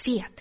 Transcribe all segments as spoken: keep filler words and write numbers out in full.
Fiat.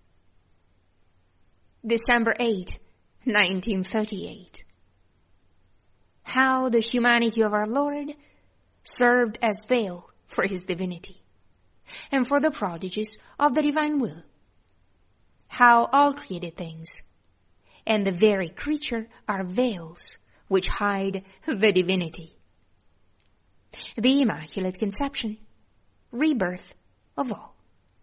December eighth, nineteen thirty-eight. How the humanity of our Lord served as veil for his divinity, and for the prodigies of the divine will. How all created things, and the very creature, are veils which hide the divinity. The Immaculate Conception, rebirth of all.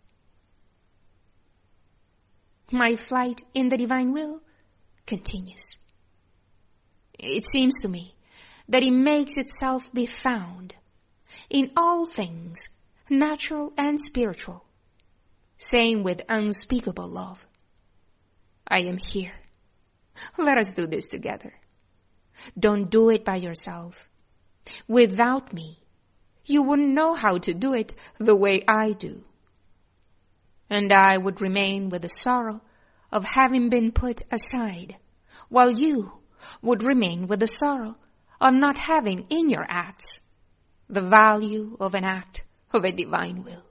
My flight in the divine will continues. It seems to me that it makes itself be found in all things, natural and spiritual, saying with unspeakable love, I am here. Let us do this together. Don't do it by yourself. Without me, you wouldn't know how to do it the way I do. And I would remain with the sorrow of having been put aside, while you would remain with the sorrow of not having in your acts the value of an act of a divine will.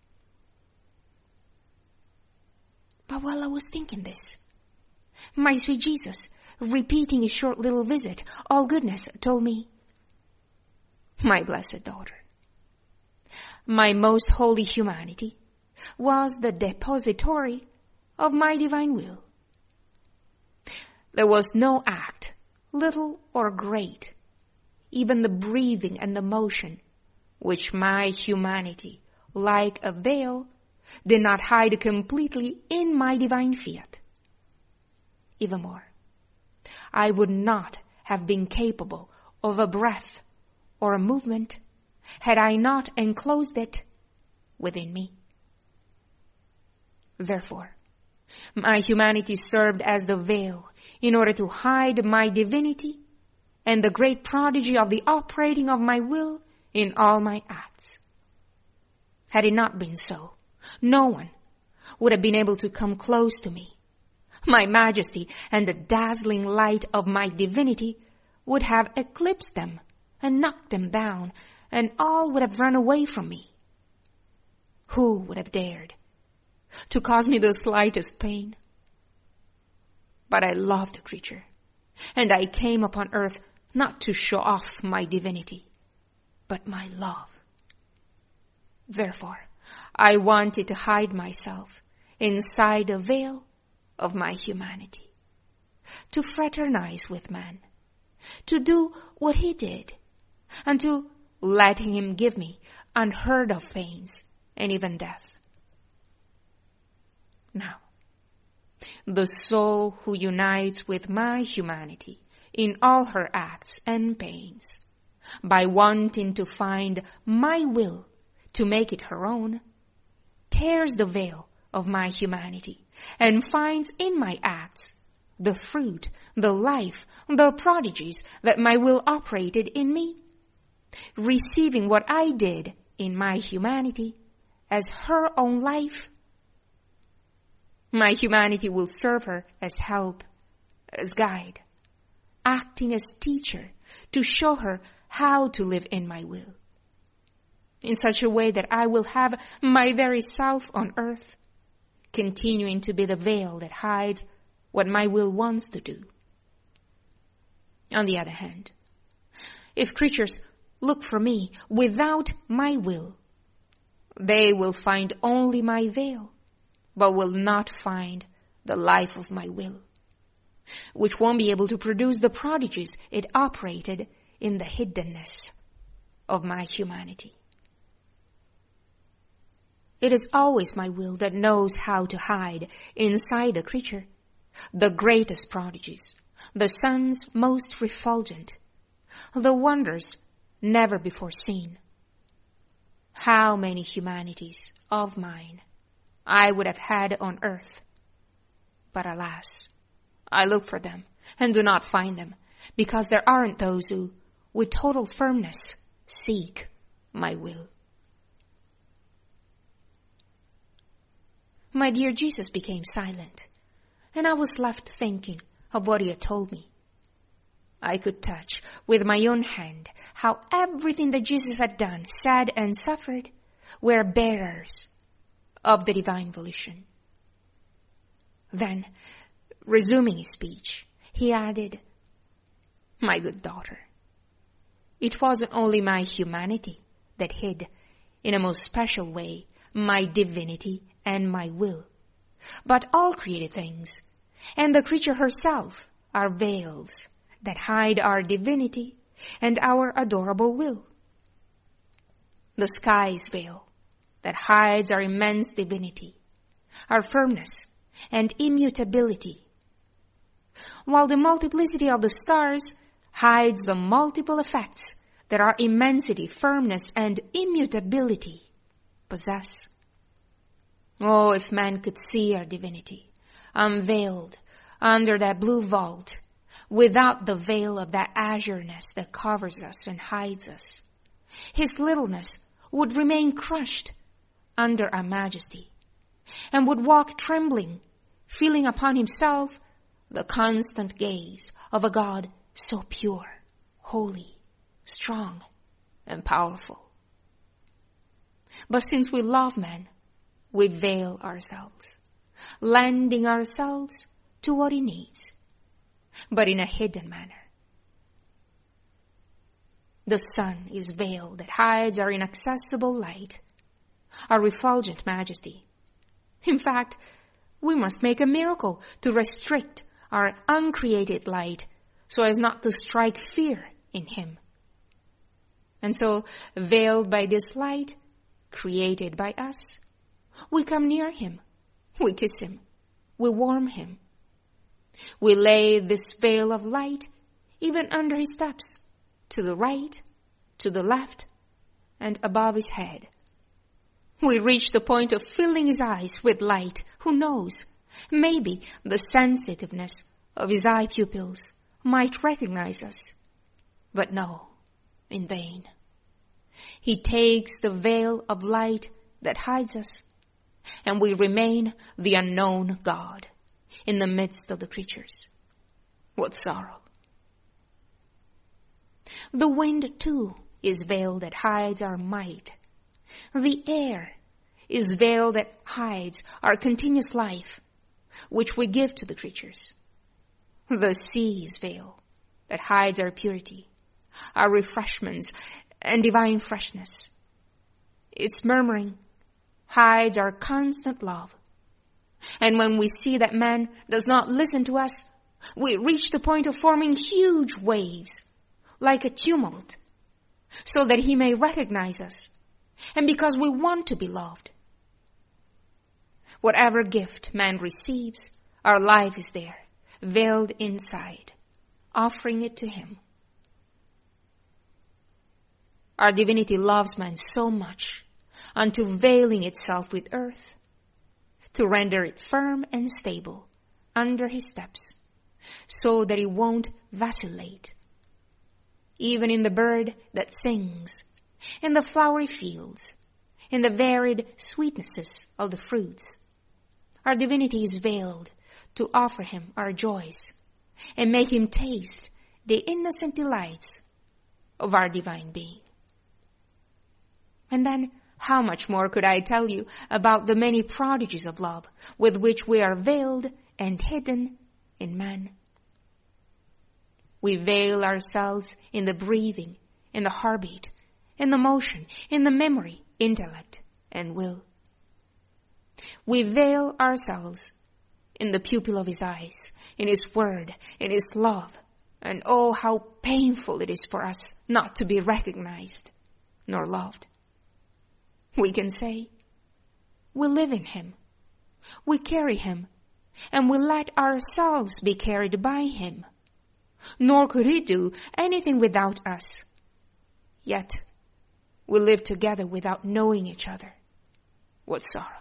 But while I was thinking this, my sweet Jesus, repeating his short little visit, all goodness, told me, my blessed daughter, my most holy humanity was the depository of my divine will. There was no act, little or great, even the breathing and the motion, which my humanity, like a veil, did not hide completely in my divine fiat. Even more, I would not have been capable of a breath or a movement had I not enclosed it within me. Therefore, my humanity served as the veil in order to hide my divinity and the great prodigy of the operating of my will in all my acts. Had it not been so, no one would have been able to come close to me. My majesty and the dazzling light of my divinity would have eclipsed them and knocked them down, and all would have run away from me. Who would have dared to cause me the slightest pain? But I loved the creature, and I came upon earth not to show off my divinity, but my love. Therefore, I wanted to hide myself inside the veil of my humanity, to fraternize with man, to do what he did, and to let him give me unheard of pains and even death. Now, the soul who unites with my humanity in all her acts and pains, by wanting to find my will to make it her own, tears the veil of my humanity and finds in my acts the fruit, the life, the prodigies that my will operated in me, receiving what I did in my humanity as her own life. My humanity will serve her as help, as guide, acting as teacher to show her how to live in my will, in such a way that I will have my very self on earth, continuing to be the veil that hides what my will wants to do. On the other hand, if creatures look for me without my will, they will find only my veil, but will not find the life of my will, which won't be able to produce the prodigies it operated in the hiddenness of my humanity. It is always my will that knows how to hide inside the creature the greatest prodigies, the sons most refulgent, the wonders never before seen. How many humanities of mine I would have had on earth, but alas, I look for them and do not find them, because there aren't those who, with total firmness, seek my will. My dear Jesus became silent, and I was left thinking of what he had told me. I could touch with my own hand how everything that Jesus had done, said, and suffered were bearers of the divine volition, Then, resuming his speech, he added, "My good daughter, it wasn't only my humanity that hid, in a most special way, my divinity and my will, but all created things, and the creature herself, are veils that hide our divinity and our adorable will. The sky's veil that hides our immense divinity, our firmness and immutability, while the multiplicity of the stars hides the multiple effects that our immensity, firmness, and immutability possess. Oh, if man could see our divinity, unveiled under that blue vault, without the veil of that azureness that covers us and hides us, his littleness would remain crushed under our majesty, and would walk trembling, feeling upon himself the constant gaze of a God so pure, holy, strong, and powerful. But since we love man, we veil ourselves, lending ourselves to what he needs, but in a hidden manner. The sun is veil that hides our inaccessible light, our refulgent majesty. In fact, we must make a miracle to restrict our uncreated light so as not to strike fear in him. And so, veiled by this light, created by us, we come near him, we kiss him, we warm him. We lay this veil of light even under his steps, to the right, to the left, and above his head. We reach the point of filling his eyes with light. Who knows? Maybe the sensitiveness of his eye pupils might recognize us. But no, in vain. He takes the veil of light that hides us, and we remain the unknown God in the midst of the creatures. What sorrow! The wind, too, is veil that hides our might. The air is veil that hides our continuous life, which we give to the creatures. The sea is veil that hides our purity, our refreshments, and divine freshness. Its murmuring hides our constant love. And when we see that man does not listen to us, we reach the point of forming huge waves, like a tumult, so that he may recognize us, and because we want to be loved. Whatever gift man receives, our life is there, veiled inside, offering it to him. Our divinity loves man so much, unto veiling itself with earth, to render it firm and stable under his steps, so that it won't vacillate. Even in the bird that sings, in the flowery fields, in the varied sweetnesses of the fruits, our divinity is veiled to offer him our joys and make him taste the innocent delights of our divine being. And then, how much more could I tell you about the many prodigies of love with which we are veiled and hidden in man? We veil ourselves in the breathing, in the heartbeat, in the motion, in the memory, intellect, and will. We veil ourselves in the pupil of his eyes, in his word, in his love, and oh, how painful it is for us not to be recognized nor loved. We can say, we live in him, we carry him, and we let ourselves be carried by him. Nor could he do anything without us. Yet, we live together without knowing each other. What sorrow!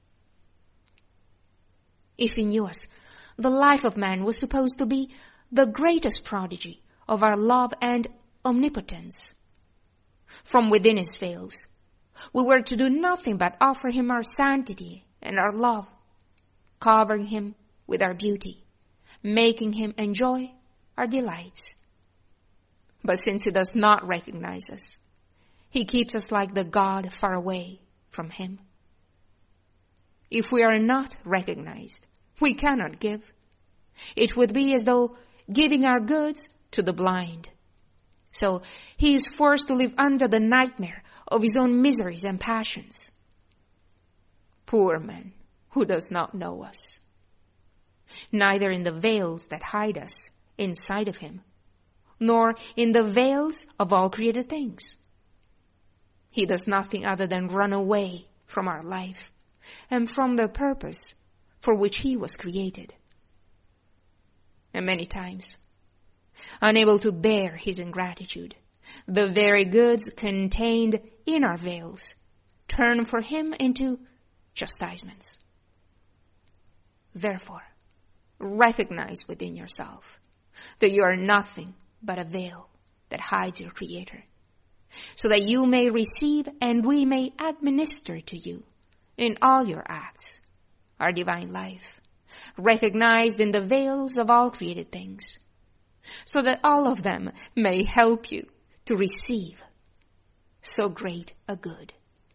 If he knew us, the life of man was supposed to be the greatest prodigy of our love and omnipotence. From within his veils, we were to do nothing but offer him our sanctity and our love, covering him with our beauty, making him enjoy our delights. But since he does not recognize us, he keeps us like the God far away from him. If we are not recognized, we cannot give. It would be as though giving our goods to the blind. So he is forced to live under the nightmare of his own miseries and passions. Poor man who does not know us, neither in the veils that hide us inside of him, nor in the veils of all created things. He does nothing other than run away from our life and from the purpose for which he was created. And many times, unable to bear his ingratitude, the very goods contained in our veils turn for him into chastisements. Therefore, recognize within yourself that you are nothing but a veil that hides your Creator, so that you may receive and we may administer to you in all your acts our divine life, recognized in the veils of all created things, so that all of them may help you to receive so great a good.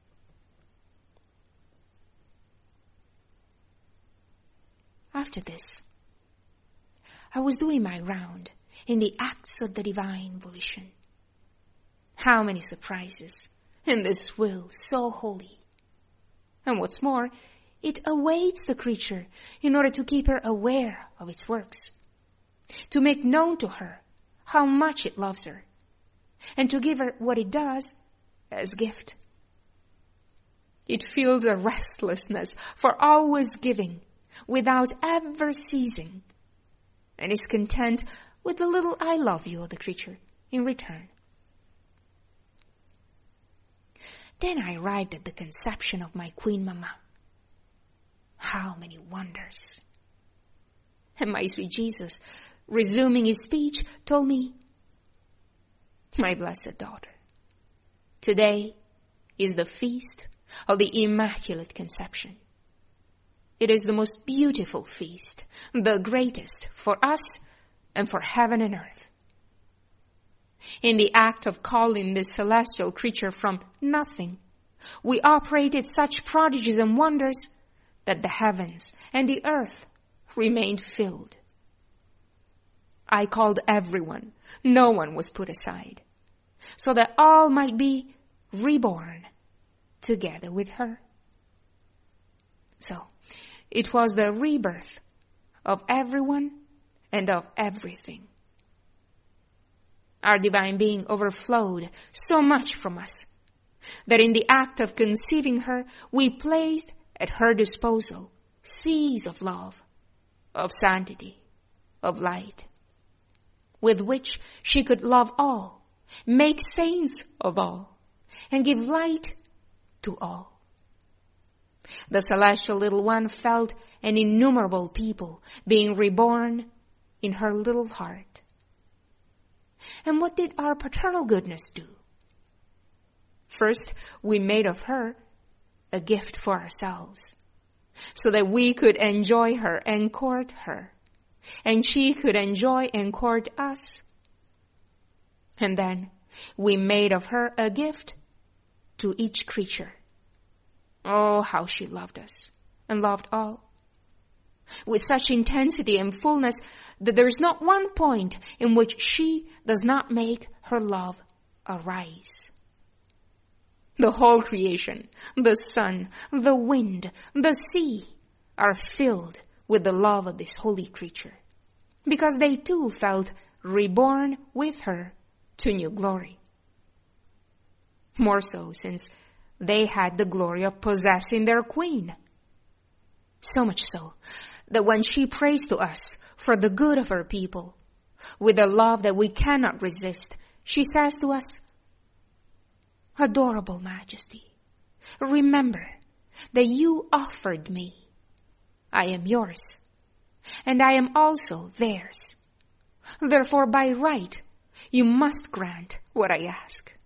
After this, I was doing my round in the acts of the divine volition. How many surprises in this will so holy! And what's more, it awaits the creature in order to keep her aware of its works, to make known to her how much it loves her, and to give her what it does as gift. It feels a restlessness for always giving without ever ceasing, and is content with the little I love you of the creature in return. Then I arrived at the conception of my Queen Mama. How many wonders! And my sweet Jesus, resuming his speech, told me, my blessed daughter, today is the feast of the Immaculate Conception. It is the most beautiful feast, the greatest for us and for heaven and earth. In the act of calling this celestial creature from nothing, we operated such prodigies and wonders that the heavens and the earth remained filled. I called everyone, no one was put aside, so that all might be reborn together with her. So, it was the rebirth of everyone and of everything. Our divine being overflowed so much from us that in the act of conceiving her, we placed at her disposal seas of love, of sanctity, of light, with which she could love all, make saints of all, and give light to all. The celestial little one felt an innumerable people being reborn in her little heart. And what did our paternal goodness do? First, we made of her a gift for ourselves, so that we could enjoy her and court her, and she could enjoy and court us. And then we made of her a gift to each creature. Oh, how she loved us and loved all, with such intensity and fullness that there is not one point in which she does not make her love arise. The whole creation, the sun, the wind, the sea, are filled with the love of this holy creature, because they too felt reborn with her to new glory. More so since they had the glory of possessing their queen. So much so that when she prays to us for the good of her people, with a love that we cannot resist, she says to us, Adorable Majesty, remember that you offered me. I am yours, and I am also theirs. Therefore, by right, you must grant what I ask.